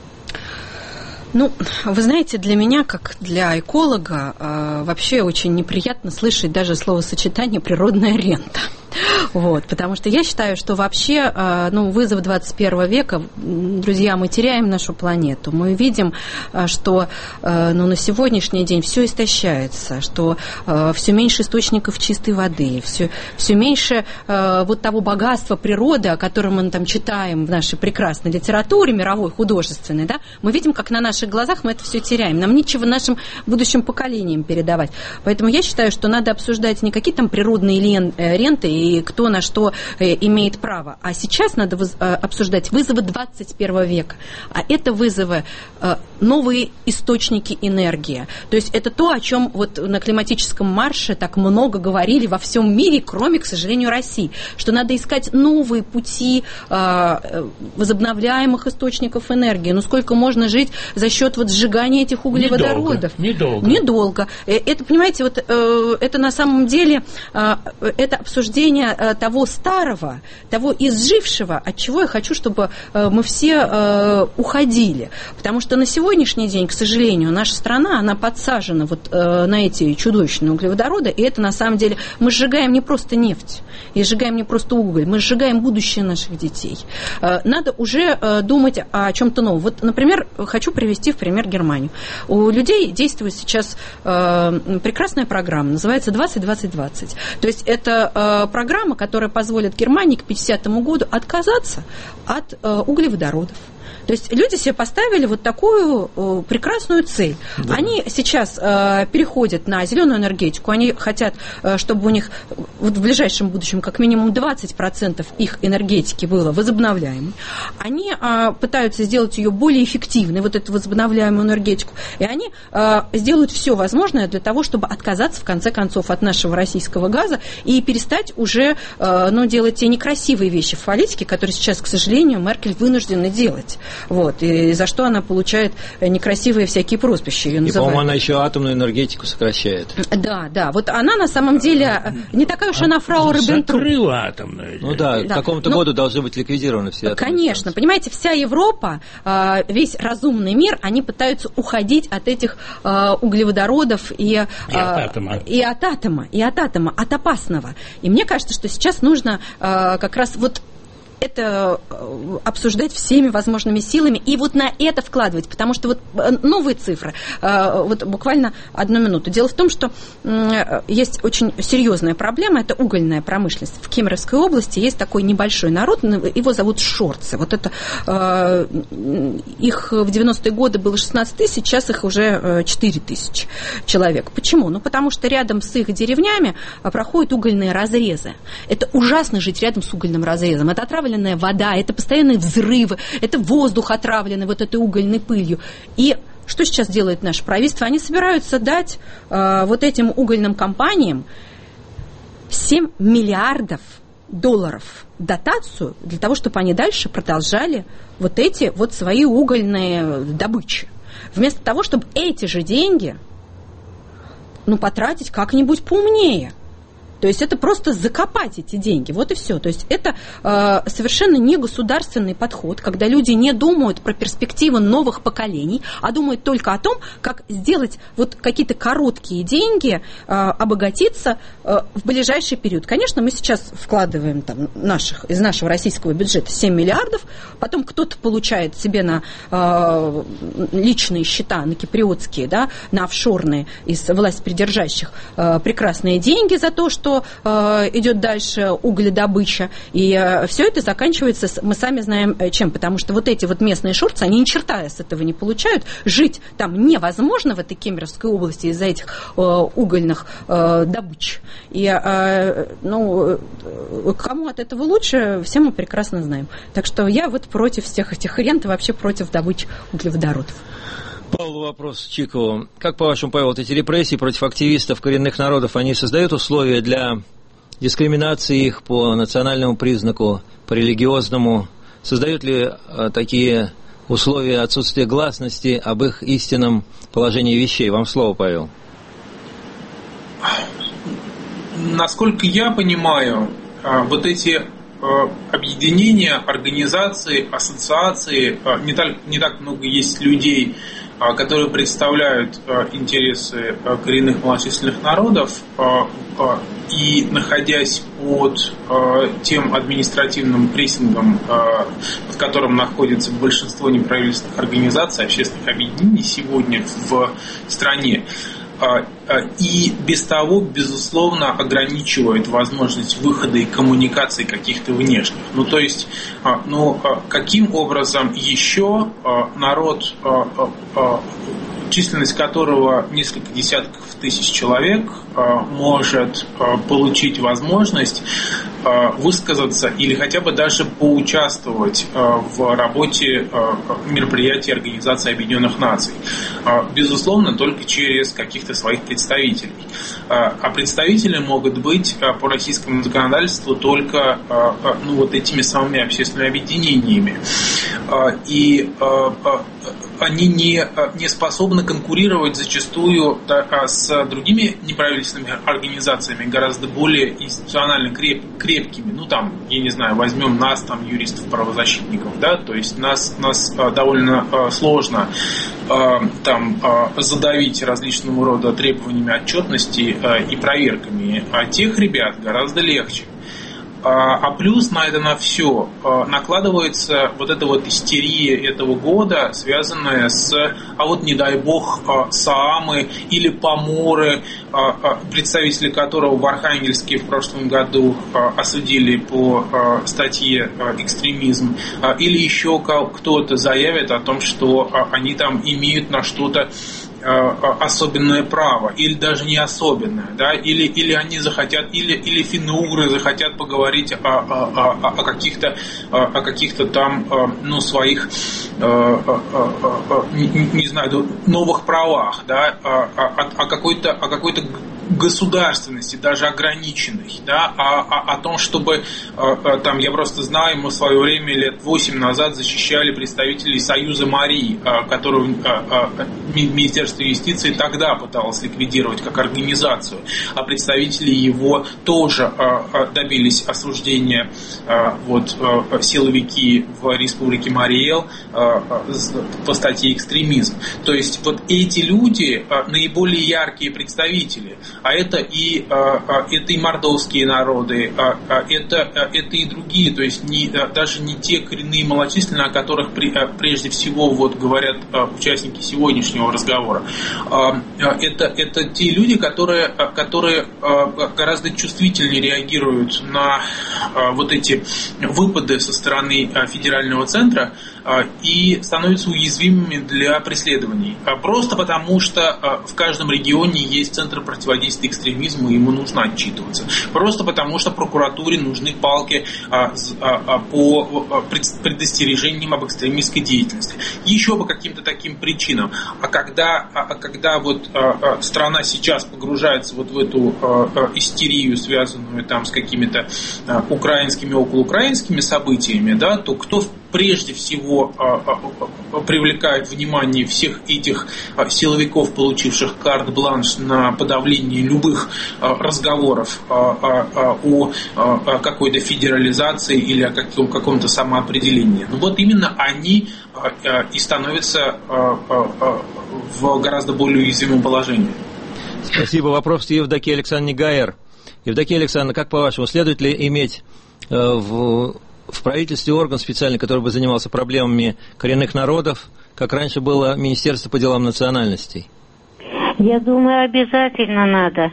Ну, вы знаете, для меня, как для эколога, э, вообще очень неприятно слышать даже словосочетание «природная рента». Вот, потому что я считаю, что вообще, э, ну, вызов двадцать первого века, друзья, мы теряем нашу планету. Мы видим, э, что э, ну, на сегодняшний день все истощается, что э, все меньше источников чистой воды, все, все меньше э, вот того богатства природы, о котором мы там читаем в нашей прекрасной литературе, мировой, художественной, да, мы видим, как на наших глазах мы это все теряем. Нам нечего нашим будущим поколениям передавать. Поэтому я считаю, что надо обсуждать не какие там природные лен, э, ренты и кто на что э, имеет право, а сейчас надо воз, э, обсуждать вызовы двадцать первого века. А это вызовы э, новые источники энергии. То есть это то, о чем вот на климатическом марше так много говорили во всем мире, кроме, к сожалению, России, что надо искать новые пути э, возобновляемых источников энергии. Ну сколько можно жить за счет вот сжигания этих углеводородов? Недолго. Недолго. Это, понимаете, вот э, это на самом деле э, это обсуждение того старого, того изжившего, от чего я хочу, чтобы мы все уходили. Потому что на сегодняшний день, к сожалению, наша страна, она подсажена вот на эти чудовищные углеводороды, и это на самом деле мы сжигаем не просто нефть, и сжигаем не просто уголь, мы сжигаем будущее наших детей. Надо уже думать о чем-то новом. Вот, например, хочу привести в пример Германию. У людей действует сейчас прекрасная программа, называется двадцать двадцать двадцать. То есть это программа, которая позволит Германии к пятидесятому году отказаться от э, углеводородов. То есть люди себе поставили вот такую э, прекрасную цель. Да. Они сейчас э, переходят на зеленую энергетику, они хотят, э, чтобы у них вот в ближайшем будущем как минимум двадцать процентов их энергетики было возобновляемой. Они э, пытаются сделать ее более эффективной, вот эту возобновляемую энергетику, и они э, сделают все возможное для того, чтобы отказаться в конце концов от нашего российского газа и перестать уже э, ну, делать те некрасивые вещи в политике, которые сейчас, к сожалению, Меркель вынуждена делать. вот, и за что она получает некрасивые всякие прозвища. Ее и, называют. по-моему, она еще атомную энергетику сокращает. Да, да, вот она на самом деле не такая уж она фрау Риббентроп. Закрыла атомную энергетику. Ну да, да. к какому-то Но, году должны быть ликвидированы все атомные конечно, станции. понимаете, вся Европа, весь разумный мир, они пытаются уходить от этих углеводородов и, и, от атома. и от атома, и от атома, от опасного. И мне кажется, что сейчас нужно как раз вот это обсуждать всеми возможными силами и вот на это вкладывать, потому что вот новые цифры, вот буквально одну минуту. Дело в том, что есть очень серьезная проблема, это угольная промышленность. В Кемеровской области есть такой небольшой народ, его зовут шорцы. Вот это их в девяностые годы было шестнадцать тысяч, сейчас их уже четыре тысячи человек. Почему? Ну, потому что рядом с их деревнями проходят угольные разрезы. Это ужасно жить рядом с угольным разрезом. Это отравленная вода, это постоянные взрывы, это воздух отравленный вот этой угольной пылью. И что сейчас делает наше правительство? Они собираются дать э, вот этим угольным компаниям семь миллиардов долларов дотацию для того, чтобы они дальше продолжали вот эти вот свои угольные добычи. Вместо того, чтобы эти же деньги, ну, потратить как-нибудь поумнее. То есть это просто закопать эти деньги, вот и все. То есть это э, совершенно не государственный подход, когда люди не думают про перспективы новых поколений, а думают только о том, как сделать вот какие-то короткие деньги, э, обогатиться э, в ближайший период. Конечно, мы сейчас вкладываем там, наших, из нашего российского бюджета семь миллиардов, потом кто-то получает себе на э, личные счета, на киприотские, да, на офшорные из властепридержащих э, прекрасные деньги за то, что э, идет дальше угледобыча, и э, все это заканчивается, с, мы сами знаем э, чем, потому что вот эти вот местные шорцы, они ни черта с этого не получают, жить там невозможно в этой Кемеровской области из-за этих э, угольных э, добыч. И э, ну, э, кому от этого лучше, все мы прекрасно знаем. Так что я вот против всех этих рент и вообще против добычи углеводородов. Павел, вопрос Чикову. Как, по-вашему, Павел, вот эти репрессии против активистов коренных народов, они создают условия для дискриминации их по национальному признаку, по религиозному? Создают ли а, такие условия отсутствия гласности об их истинном положении вещей? Вам слово, Павел. Насколько я понимаю, вот эти объединения, организации, ассоциации, не так, не так много есть людей, которые представляют интересы коренных малочисленных народов, и находясь под тем административным прессингом, под которым находится большинство неправительственных организаций, общественных объединений сегодня в стране, и без того, безусловно, ограничивает возможность выхода и коммуникации каких-то внешних. Ну, то есть, ну, каким образом еще народ, численность которого несколько десятков тысяч человек, может получить возможность высказаться или хотя бы даже поучаствовать в работе мероприятий Организации Объединенных Наций. Безусловно, только через каких-то своих представителей. А представители могут быть по российскому законодательству только ну, вот этими самыми общественными объединениями. И они не, не способны конкурировать зачастую с другими неправительственными организациями, гораздо более институционально креп, крепкими. Ну, там, я не знаю, возьмем нас, там, юристов-правозащитников, да, то есть нас, нас довольно сложно там задавить различного рода требованиями отчетности и проверками, а тех ребят гораздо легче. А плюс на это на все накладывается вот эта вот истерия этого года, связанная с, а вот не дай бог, Саамы или Поморы, представители которого в Архангельске в прошлом году осудили по статье «Экстремизм», или еще кто-то заявит о том, что они там имеют на что-то особенное право, или даже не особенное, да, или, или они захотят, или, или финно-угры захотят поговорить о, о, о, о каких-то о каких-то там ну, своих не, не знаю, новых правах, да, о, о, о какой-то, о какой-то государственности, даже ограниченной, да, а, а о том, чтобы там, я просто знаю, мы в свое время лет восемь назад защищали представителей Союза Марии, которую Министерство юстиции тогда пыталось ликвидировать как организацию, а представители его тоже добились осуждения, вот, силовики в Республике Марий-Эл по статье «Экстремизм». То есть вот эти люди наиболее яркие представители, а это и, это и мордовские народы, это, это и другие, то есть не, даже не те коренные малочисленные, о которых прежде всего вот говорят участники сегодняшнего разговора. Это, это те люди, которые, которые гораздо чувствительнее реагируют на вот эти выпады со стороны федерального центра и становятся уязвимыми для преследований. Просто потому, что в каждом регионе есть центр противодействия экстремизму, и ему нужно отчитываться. Просто потому, что прокуратуре нужны палки по предостережениям об экстремистской деятельности. Еще по каким-то таким причинам. А когда, а когда вот страна сейчас погружается вот в эту истерию, связанную там с какими-то украинскими, околоукраинскими событиями, да, то кто прежде всего привлекает внимание всех этих силовиков, получивших карт-бланш на подавление любых разговоров о какой-то федерализации или о каком-то самоопределении. Ну вот именно они и становятся в гораздо более уязвимом положении. Спасибо. Вопрос Евдокии Александровне Гайер. Евдокия Александровна, как по-вашему, следует ли иметь в в правительстве орган специальный, который бы занимался проблемами коренных народов, как раньше было Министерство по делам национальностей? Я думаю, обязательно надо.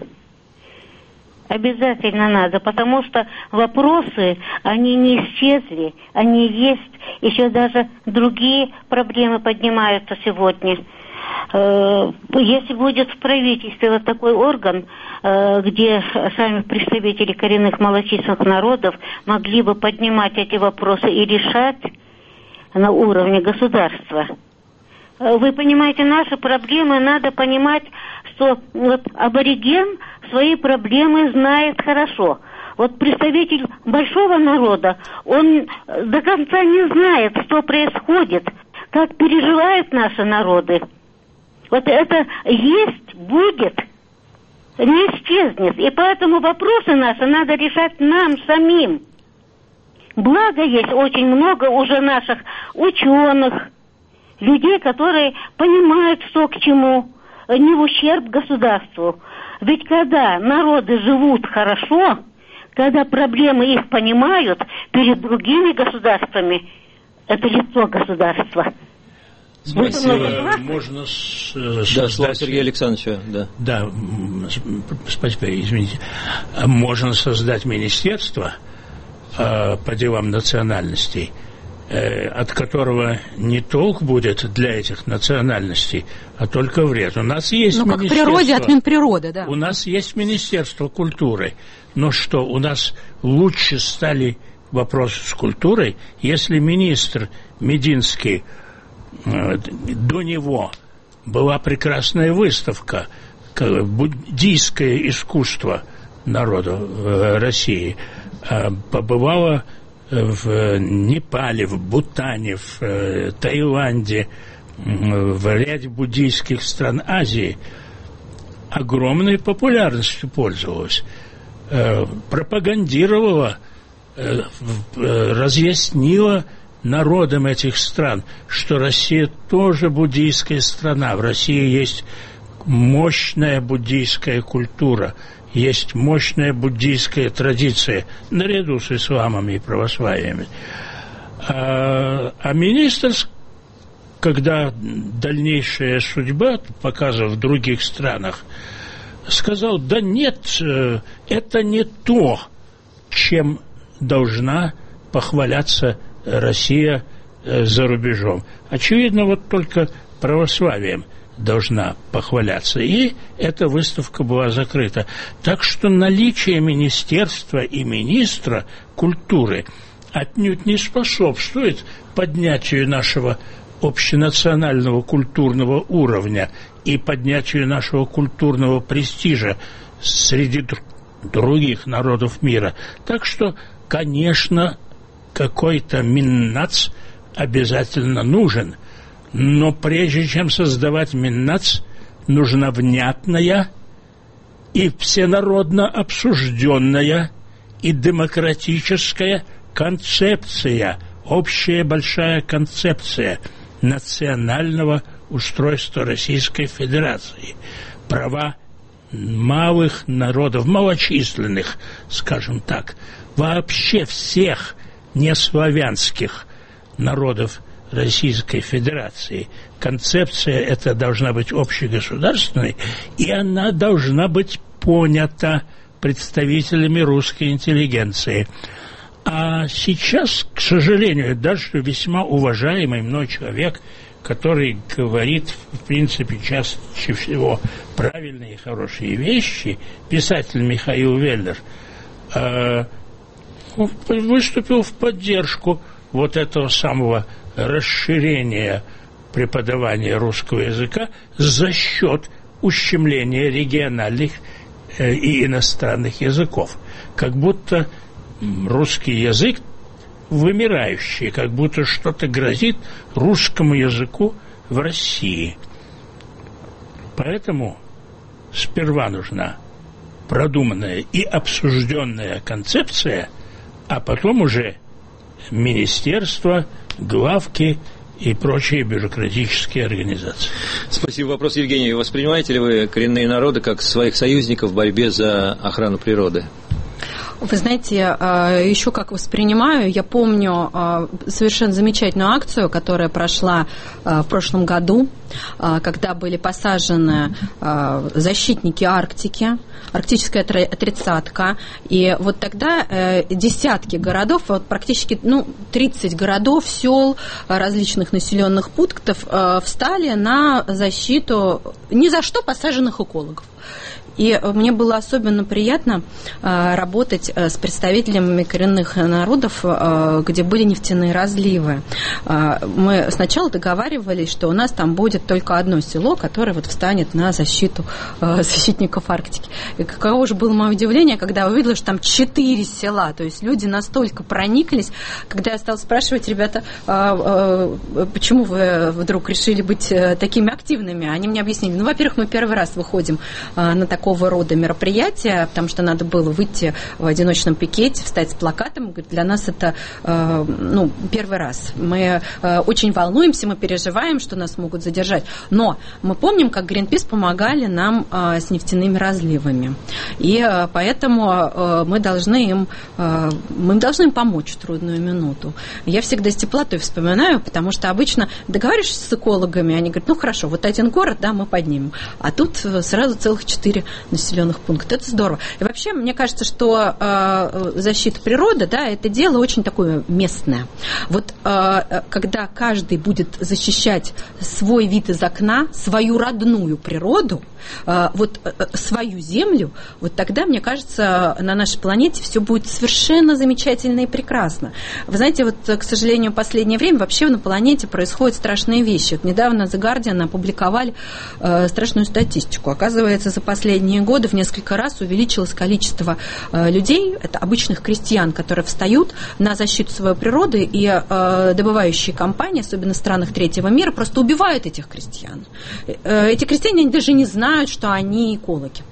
Обязательно надо, потому что вопросы, они не исчезли, они есть, еще даже другие проблемы поднимаются сегодня. Если будет в правительстве вот такой орган, где сами представители коренных малочисленных народов могли бы поднимать эти вопросы и решать на уровне государства. Вы понимаете, наши проблемы, надо понимать, что вот абориген свои проблемы знает хорошо. Вот представитель большого народа, он до конца не знает, что происходит, как переживают наши народы. Вот это есть, будет, не исчезнет. И поэтому вопросы наши надо решать нам самим. Благо есть очень много уже наших ученых, людей, которые понимают, что к чему, не в ущерб государству. Ведь когда народы живут хорошо, когда проблемы их понимают перед другими государствами, это лицо государства. Спасибо. Можно с, да, создать... слово Сергея Александровича. Да. Да, спасибо, извините. Можно создать министерство э, по делам национальностей, э, от которого не толк будет для этих национальностей, а только вред. У нас есть ну, как в природе, от Минприроды, да. У нас есть Министерство культуры. Но что, у нас лучше стали вопросы с культурой, если министр Мединский, до него была прекрасная выставка «Буддийское искусство народа России». Побывала в Непале, в Бутане, в Таиланде, в ряде буддийских стран Азии. Огромной популярностью пользовалась, пропагандировала, разъяснила народам этих стран, что Россия тоже буддийская страна. В России есть мощная буддийская культура, есть мощная буддийская традиция, наряду с исламом и православием. А, а министр, когда дальнейшая судьба показывала в других странах, сказал, да нет, это не то, чем должна похваляться Россия за рубежом. Очевидно, вот только православием должна похваляться. И эта выставка была закрыта. Так что наличие министерства и министра культуры отнюдь не способствует поднятию нашего общенационального культурного уровня и поднятию нашего культурного престижа среди других народов мира. Так что, конечно, какой-то миннац обязательно нужен. Но прежде чем создавать миннац, нужна внятная и всенародно обсужденная и демократическая концепция, общая большая концепция национального устройства Российской Федерации. Права малых народов, малочисленных, скажем так, вообще всех неславянских народов Российской Федерации. Концепция эта должна быть общегосударственной, и она должна быть понята представителями русской интеллигенции. А сейчас, к сожалению, даже весьма уважаемый мной человек, который говорит, в принципе, чаще всего правильные и хорошие вещи, писатель Михаил Веллер, э, выступил в поддержку вот этого самого расширения преподавания русского языка за счет ущемления региональных э, и иностранных языков. Как будто русский язык вымирающий, как будто что-то грозит русскому языку в России. Поэтому сперва нужна продуманная и обсужденная концепция, а потом уже министерства, главки и прочие бюрократические организации. Спасибо. Вопрос, Евгений. Воспринимаете ли вы коренные народы как своих союзников в борьбе за охрану природы? Вы знаете, еще как воспринимаю, я помню совершенно замечательную акцию, которая прошла в прошлом году, когда были посажены защитники Арктики, арктическая тридцатка, и вот тогда десятки городов, вот практически ну, тридцать городов, сел, различных населенных пунктов встали на защиту ни за что посаженных экологов. И мне было особенно приятно э, работать э, с представителями коренных народов, э, где были нефтяные разливы. Э, мы сначала договаривались, что у нас там будет только одно село, которое вот встанет на защиту э, защитников Арктики. И каково же было мое удивление, когда я увидела, что там четыре села. То есть люди настолько прониклись, когда я стала спрашивать, ребята, э, э, почему вы вдруг решили быть э, такими активными? Они мне объяснили, ну, во-первых, мы первый раз выходим э, на такой такого рода мероприятия, потому что надо было выйти в одиночном пикете, встать с плакатом. Для нас это э, ну, первый раз. Мы э, очень волнуемся, мы переживаем, что нас могут задержать. Но мы помним, как Greenpeace помогали нам э, с нефтяными разливами. И э, поэтому э, мы, должны им, э, мы должны им помочь в трудную минуту. Я всегда с теплотой вспоминаю, потому что обычно договариваешься с экологами, они говорят, ну хорошо, вот один город, да, мы поднимем. А тут сразу целых четыре населенных пункта. Это здорово. И вообще, мне кажется, что э, защита природы, да, это дело очень такое местное. Вот э, когда каждый будет защищать свой вид из окна, свою родную природу, э, вот э, свою землю, вот тогда, мне кажется, на нашей планете все будет совершенно замечательно и прекрасно. Вы знаете, вот, к сожалению, в последнее время вообще на планете происходят страшные вещи. Вот недавно The Guardian опубликовали э, страшную статистику. Оказывается, за последние годы в несколько раз увеличилось количество э, людей, это обычных крестьян, которые встают на защиту своей природы, и э, добывающие компании, особенно в странах третьего мира, просто убивают этих крестьян. Э, эти крестьяне они даже не знают, что они экологи.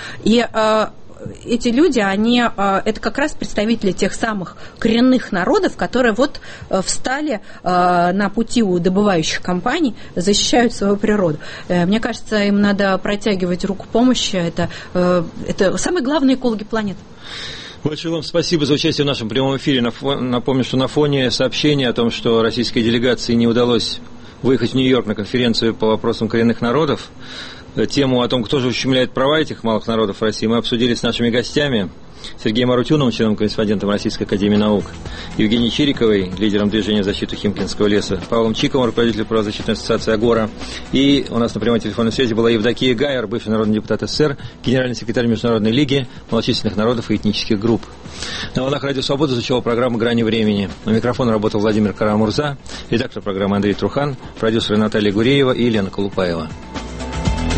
И э, эти люди, они, это как раз представители тех самых коренных народов, которые вот встали на пути у добывающих компаний, защищают свою природу. Мне кажется, им надо протягивать руку помощи. Это, это самые главные экологи планеты. Большое вам спасибо за участие в нашем прямом эфире. Напомню, что на фоне сообщения о том, что российской делегации не удалось выехать в Нью-Йорк на конференцию по вопросам коренных народов, тему о том, кто же ущемляет права этих малых народов в России, мы обсудили с нашими гостями: Сергеем Арутюновым, членом-корреспондентом Российской академии наук, Евгенией Чириковой, лидером движения защиты Химкинского леса, Павлом Чиковым, руководителем правозащитной ассоциации «Агора». И у нас на прямой телефонной связи была Евдокия Гайер, бывший народный депутат СССР, генеральный секретарь Международной лиги малочисленных народов и этнических групп. На волнах Радио Свобода звучала программа «Грани времени». На микрофоне работал Владимир Карамурза, редактор программы Андрей Трухан, продюсеры Наталья Гуреева и Елена Колупаева.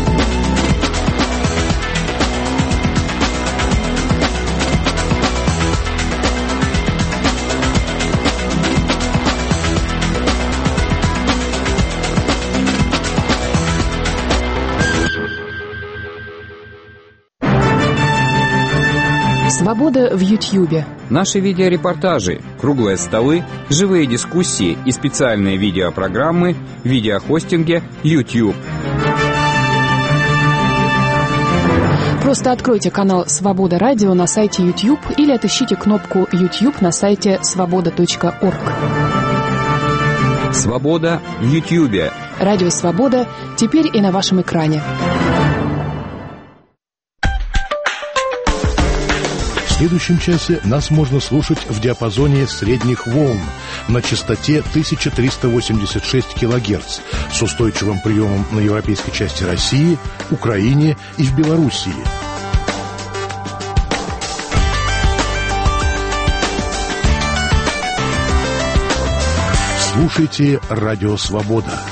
Свобода в Ютьюбе. Наши видеорепортажи, круглые столы, живые дискуссии и специальные видеопрограммы в видеохостинге YouTube. Просто откройте канал «Свобода Радио» на сайте YouTube или отыщите кнопку YouTube на сайте свобода точка орг. Свобода в Ютьюбе. Радио «Свобода» теперь и на вашем экране. В следующем часе нас можно слушать в диапазоне средних волн на частоте тысяча триста восемьдесят шесть килогерц с устойчивым приемом на европейской части России, Украине и в Белоруссии. Слушайте «Радио Свобода».